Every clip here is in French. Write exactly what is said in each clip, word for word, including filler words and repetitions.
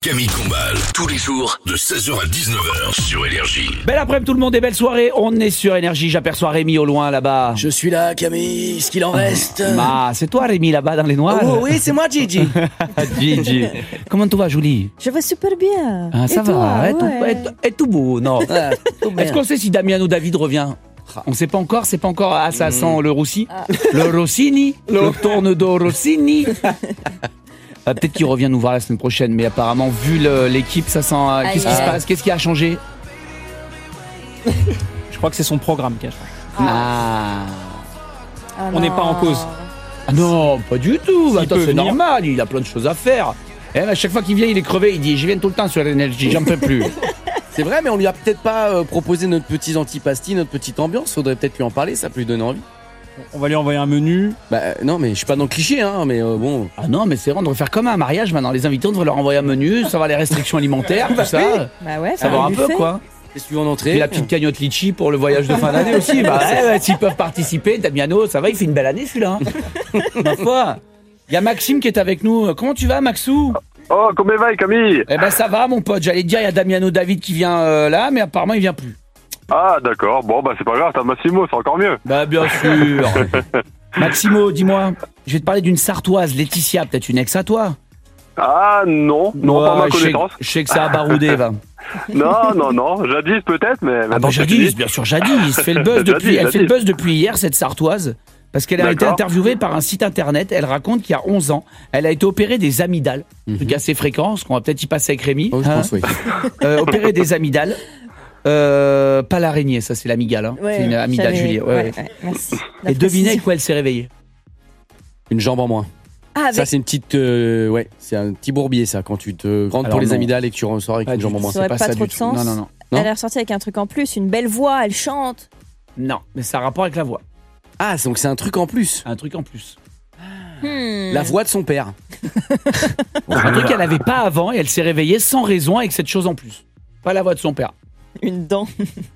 Camille Combal, tous les jours de seize heures à dix-neuf heures sur Énergie. Belle après-midi tout le monde et belle soirée, on est sur Énergie, j'aperçois Rémi au loin là-bas. Je suis là, Camille, ce qu'il en reste. Ah, c'est toi Rémi là-bas dans les noirs. Oh oui, c'est moi, Gigi. Gigi. Comment tu vas, Julie? Je vais super bien. Ah, ça et va, toi, et, tout, ouais. et tout- et tout beau, non. Ah, tout bien. Est-ce qu'on sait si Damiano David revient? On sait pas encore, c'est pas encore. Ah, ça sent le Rossi. Le Rossini, le Tornado Rossini. Euh, Peut-être qu'il revient nous voir la semaine prochaine, mais apparemment, vu le- l'équipe, ça sent. euh, Qu'est-ce qui se aïe. passe? Qu'est-ce qui a changé? Je crois que c'est son programme qui a changé. Ah. Ah On n'est non. pas en cause. Ah non, pas du tout. S'il Attends, peut c'est venir. normal, il a plein de choses à faire. Et à chaque fois qu'il vient, il est crevé, il dit je viens tout le temps sur l'énergie, j'en peux plus. C'est vrai, mais on lui a peut-être pas euh, proposé notre petit antipasti, notre petite ambiance. Faudrait peut-être lui en parler, ça peut lui donner envie. On va lui envoyer un menu. Bah euh, non, mais je suis pas dans le cliché, hein, mais euh, bon. Ah non, mais c'est vrai, on devrait faire comme un mariage maintenant. Les invités, on devrait leur envoyer un menu, savoir les restrictions alimentaires, tout ça. Bah ouais, Savoir un du peu fait. quoi. Qu'est-ce que tu veux en Et entrée la petite cagnotte litchi pour le voyage de fin d'année aussi. Bah ouais, ouais, s'ils peuvent participer, Damiano, ça va, il fait une belle année celui-là. hein. Ma foi. Il y a Maxime qui est avec nous. Comment tu vas, Maxou? Oh, comment va, Camille? Eh ben ça va, mon pote. J'allais te dire, il y a Damiano David qui vient euh, là, mais apparemment il vient plus. Ah, d'accord. Bon, bah, c'est pas grave, t'as Massimo, c'est encore mieux. Bah bien sûr. Maximo, dis-moi, je vais te parler d'une Sartoise, Laetitia, peut-être une ex à toi. Ah, non, non, Ouais, pas ma je sais- connaissance. Je sais que ça a baroudé, va. Non, non, non, jadis peut-être, mais. Ah maintenant, bah c'est jadis, fini. bien sûr jadis. Fait le buzz Jadis, depuis, elle fait le jadis. buzz depuis hier, cette Sartoise, parce qu'elle a été D'accord. interviewée par un site internet. Elle raconte qu'il y a onze ans, elle a été opérée des amygdales, un truc assez fréquent, ce qu'on va peut-être y passer avec Rémi. Oh, je hein. pense, oui. Euh, opérée des amygdales. Euh, pas l'araignée, ça c'est l'amygdale. Hein. Ouais, c'est une amygdale, j'avais- Julie. Ouais, ouais, ouais. ouais, merci. Et devinez avec quoi elle s'est réveillée. Une jambe en moins. Ah, avec... Ça, c'est une petite. euh, ouais, c'est un petit bourbier, ça, quand tu te rentres Alors pour les non. amygdales et que tu ressors avec Pas une du jambe en tout. moins. Ça aurait pas pas ça trop du de tout. sens. Non, non, non. Non. Elle est ressortie avec un truc en plus, une belle voix, elle chante. Non, mais ça a rapport avec la voix. Ah, donc c'est un truc en plus. Un truc en plus. Hmm. La voix de son père. Un truc qu'elle n'avait pas avant et elle s'est réveillée sans raison avec cette chose en plus. Pas la voix de son père. Une dent.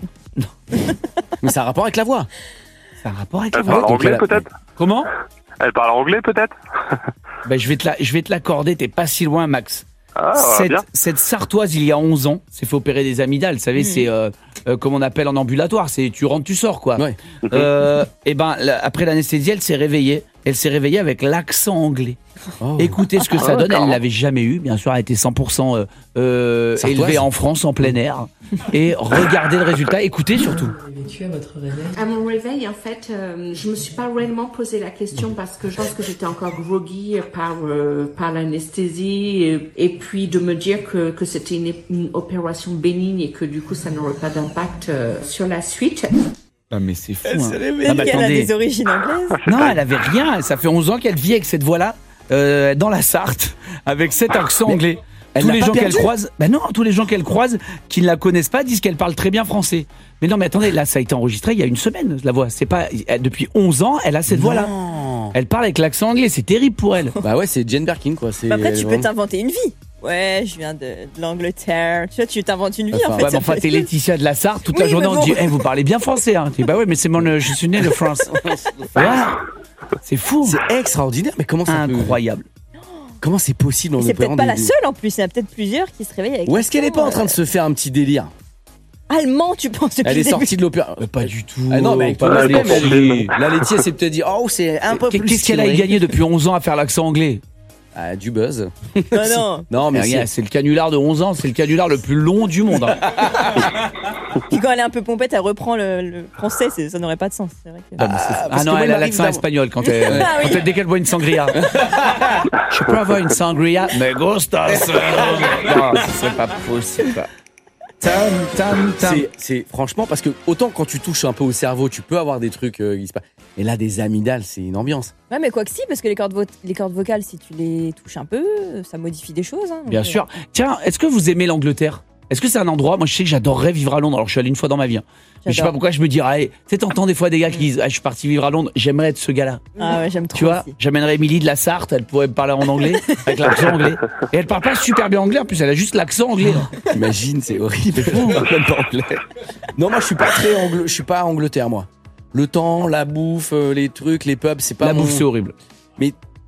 Mais ça a rapport avec la voix. Ça a un rapport avec la Elle voix. parle donc anglais, elle a- peut-être? Comment? Elle parle anglais, peut-être? Ben, je vais te la, je vais te l'accorder, t'es pas si loin, Max. Ah, cette, bien. cette Sartoise, il y a onze ans, s'est fait opérer des amygdales. Vous savez, c'est euh, euh, comme on appelle en ambulatoire, c'est tu rentres, tu sors, quoi. Ouais. Euh, et ben, la- après l'anesthésie, elle s'est réveillée. Elle s'est réveillée avec l'accent anglais. Oh. Écoutez ce que ça Ah, donne. Elle carrément. l'avait jamais eu. Bien sûr, elle était cent pour cent euh, euh, Sartoise. élevée en France, en plein air. Et regardez le résultat. Écoutez surtout. vécu à votre réveil? À mon réveil, en fait, euh, je me suis pas réellement posé la question parce que je pense que j'étais encore groggy par euh, par l'anesthésie et, et puis de me dire que que c'était une, une opération bénigne et que du coup ça n'aurait pas d'impact euh, sur la suite. Ah, mais c'est fou. Elle hein. s'est réveillée. Ah, bah, Elle a attendez. des origines anglaises. Non, elle avait rien. Ça fait onze ans qu'elle vit avec cette voix-là, euh, dans la Sarthe, avec cet accent anglais. elle Tous l'a les pas gens qu'elle perdu croise, ben non, tous les gens qu'elle croise qui ne la connaissent pas disent qu'elle parle très bien français. Mais non, mais attendez, là, ça a été enregistré il y a une semaine, la voix. C'est pas elle- depuis onze ans, elle a cette voix-là. Non. Elle parle avec l'accent anglais, c'est terrible pour elle. Bah ouais, c'est Jane Birkin, quoi. C'est Bah après, tu peux vraiment- t'inventer une vie. Ouais, je viens de, de l'Angleterre. Tu vois, tu t'inventes une vie Enfin, en fait. Ouais, mais ça enfin, peut t'es être- Laetitia de la Sarthe, toute la Oui, journée mais on te dit, bon. Eh, vous parlez bien français. Hein. Tu dis, bah ouais, mais c'est mon, euh, je suis né de France. Voilà. C'est fou. C'est extraordinaire, mais comment ça peut- Incroyable. Comment c'est possible en Et c'est opérant peut-être pas des- la seule en plus, il y en a peut-être plusieurs qui se réveillent avec. Ou est-ce qu'elle est pas en train de l'accent, se faire un petit délire? euh, Allemand, tu penses depuis Elle le est début. sortie de l'opéra. Mais pas du tout. Ah non, mais avec pas tout le la respect, mais Laetitia. elle- la Laetitia, c'est peut-être dire, oh, c'est un peu plus. Qu'est-ce qu'elle a stylé. gagné depuis onze ans à faire l'accent anglais? Ah, du buzz. Non, non. Non, mais Mais rien, c'est- c'est le canular de onze ans, c'est le canular le plus long du monde. hein. Puis quand elle est un peu pompette, elle reprend le, le français, c'est- ça n'aurait pas de sens. C'est vrai que... Ah, mais c'est- parce ah que non, moi, elle il a m'arrive l'accent d'avoir- espagnol quand elle, Ah oui. quand elle- dès qu'elle boit une sangria. Je peux avoir une sangria? Me gustas. Non, ce serait pas possible. Tam, tam, tam. C'est, c'est franchement parce que autant quand tu touches un peu au cerveau, tu peux avoir des trucs euh, qui se passent. Et là, des amygdales, c'est une ambiance. Ouais, mais quoi que si, parce que les cordes, vo- les cordes vocales, si tu les touches un peu, ça modifie des choses. Hein, donc, Bien euh, sûr. Tiens, est-ce que vous aimez l'Angleterre? Est-ce que c'est un endroit, moi je sais que j'adorerais vivre à Londres, alors je suis allé une fois dans ma vie. hein. Mais je sais J'adore. pas pourquoi je me dirais, tu sais, t'entends des fois des gars qui disent, ah, je suis parti vivre à Londres, j'aimerais être ce gars-là. Ah ouais, j'aime trop. Tu vois, aussi. j'amènerais Émilie de la Sarthe, elle pourrait me parler en anglais, avec l'accent anglais. Et elle parle pas super bien anglais, en plus elle a juste l'accent anglais. T'imagines, c'est horrible. Même pas anglais. Non, moi, je suis pas très anglo... je suis pas Angleterre, moi. Le temps, la bouffe, euh, les trucs, les pubs, c'est pas La mon- bouffe c'est horrible. Mais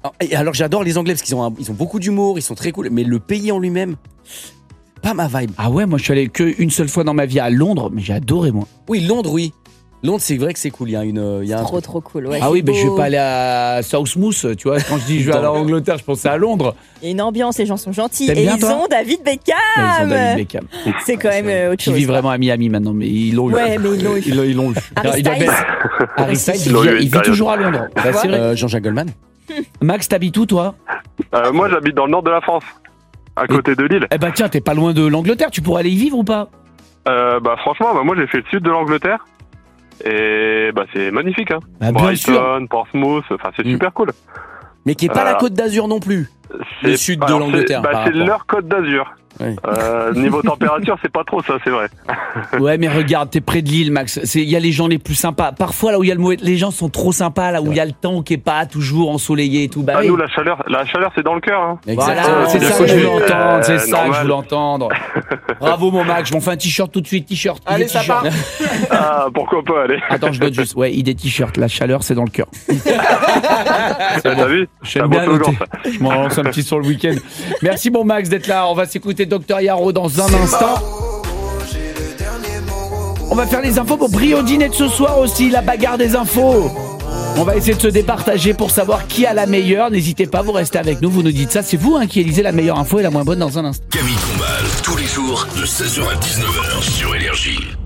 Alors, et alors j'adore les Anglais parce qu'ils ont, un- ils ont beaucoup d'humour, ils sont très cool, mais le pays en lui-même, pas ma vibe. Ah ouais, moi je suis allé qu'une seule fois dans ma vie à Londres, mais j'ai adoré moi. Oui, Londres, oui. Londres, c'est vrai que c'est cool. Il y a une, il y a un Trop, truc. trop cool. Ouais, Ah c'est oui, mais je vais beau. pas aller à Southmouth, tu vois. Quand je dis je vais aller en Angleterre, je pensais à Londres. Il y a une ambiance, les gens sont gentils. T'aimes Et bien, ils toi ont David Beckham. Ouais, ils ont David Beckham. C'est quand même euh, autre Qui chose. vit quoi. vraiment à Miami maintenant, mais ils l'ont eu. Ouais, mais ils l'ont eu. Ils l'ont, ils l'ont eu. Harry Il doit Styles. être- Harry Styles, Ils il l'ont vit, eu une il vit période. toujours à Londres. Bah, c'est vrai. Euh, Jean-Jacques Goldman. Max, t'habites où toi? Euh, moi, j'habite dans le nord de la France, à côté de Lille. Eh ben tiens, t'es pas loin de l'Angleterre, tu pourrais aller y vivre ou pas? Euh, bah franchement, bah, moi j'ai fait le sud de l'Angleterre et bah c'est magnifique. Hein. Bah, bien sûr. Brighton, Portsmouth, enfin c'est Mm. super cool. Mais qui est pas Euh, la Côte d'Azur non plus. Le C'est- sud de alors, l'Angleterre, c'est- Bah, par c'est rapport. leur Côte d'Azur. Ouais. Euh, niveau température, c'est pas trop ça, c'est vrai. Ouais, mais regarde, t'es près de Lille, Max. C'est- Il y a les gens les plus sympas. Parfois, là où il y a le mauvais, les gens sont trop sympas, là où il y a le temps qui est pas toujours ensoleillé et tout. Bah Ah, oui. nous, la chaleur, la chaleur, c'est dans le cœur. Hein. Voilà, Exactement. c'est Bien ça que je connu. voulais entendre, c'est Euh, ça que je normal. voulais entendre. Bravo mon Max, je m'en fais un t-shirt tout de suite, t-shirt. Allez, idée ça t-shirt. part. Ah, pourquoi pas, allez. Attends, je note juste. Ouais, idée t-shirt, la chaleur c'est dans le cœur. T'as vu? C'est un J'aime beau bien slogan, noter. ça. Je m'en lance un petit sur le week-end. Merci bon Max d'être là. On va s'écouter Docteur Yaro dans un instant. On va faire les infos pour Brio Dîner de ce soir aussi, la bagarre des infos. On va essayer de se départager pour savoir qui a la meilleure. N'hésitez pas, vous restez avec nous, vous nous dites ça. C'est vous hein, qui élisez la meilleure info et la moins bonne dans un instant. Camille Combal, tous les jours de seize heures à dix-neuf heures sur Énergie.